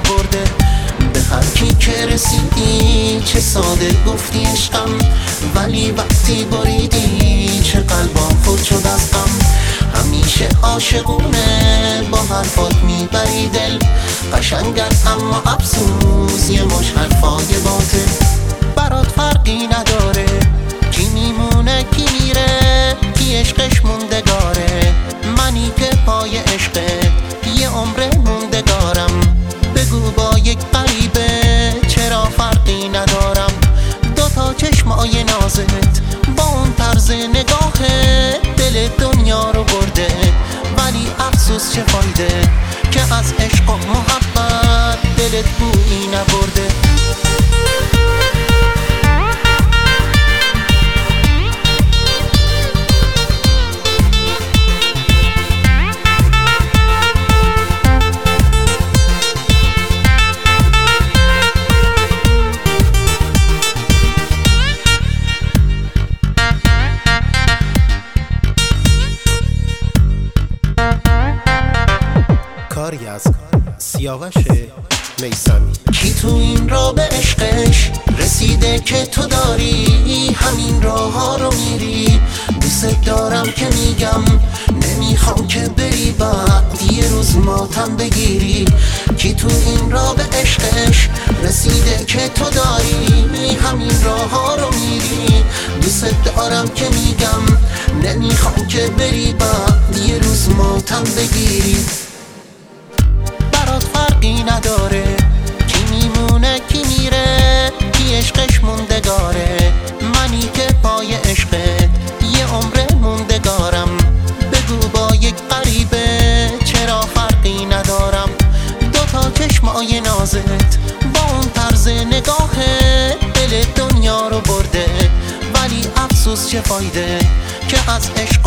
نبرده. به هر کی که رسیدی چه ساده گفتی عشقم، ولی وقتی بریدی چه قلبم خود شد از غم. همیشه عاشقونه با حرفات میبری دل، قشنگت اما افسوس یه مش حرفای باطل. برات فرقی نداره کی میمونه کی میره، کی عشقش موندگاره، منی که پای عشقت یه عمر موندگارم. بگو با یک غریبه چرا فرقی ندارم، دوتا چشمای نازت با اون طرز نگاهت دل دنیا رو برده. ولی افسوس چه فایده که از عشق و محبت دلت بویی نبرده. کاری از سیاوش میثمی. کی تو این راه به عشقش رسیده که تو داری همین راه ها رو میری؟ دوست دارم که میگم نمیخوام که بری بعد یه روز ماتم بگیری. کی تو این راه به عشقش رسیده که تو داری همین راه ها رو میری؟ دوست دارم که میگم نمیخوام که بری بعد یه روز ماتم بگیری. برات فرقی نداره کی میمونه کی میره، کی عشقش موندگاره، منی که پای عشقت یه عمر موندگارم. بگو با یک غریبه چرا فرقی ندارم، دوتا چشمای نازت با اون طرز نگاهت دل دنیا رو برده. ولی افسوس چه فایده که از عشق